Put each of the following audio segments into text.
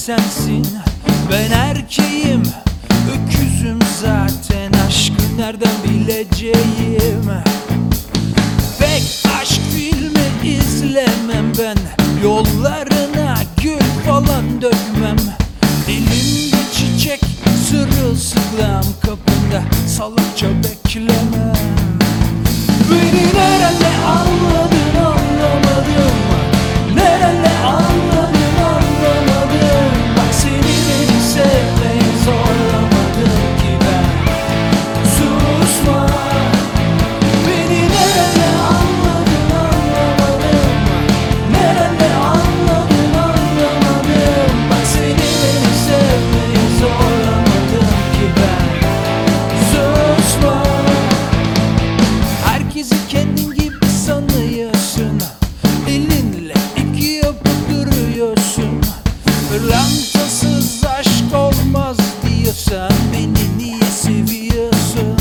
sensin. Ben erkeğim, öküzüm zaten. Aşkı nereden bileceğim? Pek aşk filmi izlemem ben. Yollarına gül falan dökmem. Elimde çiçek, sırılsıklam kapında. Salakça beklemem. Beni nerede anladın anlamadım. Nerede anladın anlamadım. Bak seni beni sevmeye zorlamadım ki ben. Susma. Beni nerede anladın anlamadım. Nerede anladın anlamadım. Bak seni beni sevmeye zorlamadım ki ben. Susma. Herkesi kendin gibi sanıyorsun. Elinle iki yapıp duruyorsun. Rantasız aşk olmaz diyorsan beni niye seviyorsun?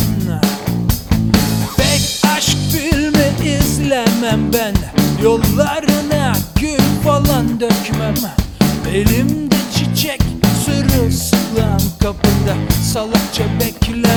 Pek aşk filmi izlemem ben. Yollarına gül falan dökmem. Elimde çiçek, sırılsıklam kapında. Salakça bekle.